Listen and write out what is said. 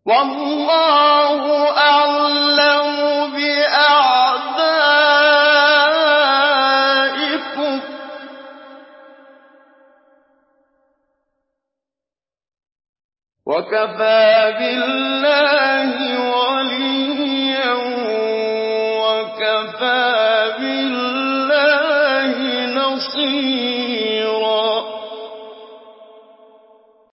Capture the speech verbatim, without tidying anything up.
وَاللَّهُ أَعْلَمُ بِأَعْدَائِكُمْ ۚ وَكَفَىٰ بِاللَّهِ وَلِيًّا وَكَفَىٰ بِاللَّهِ نَصِيرًا.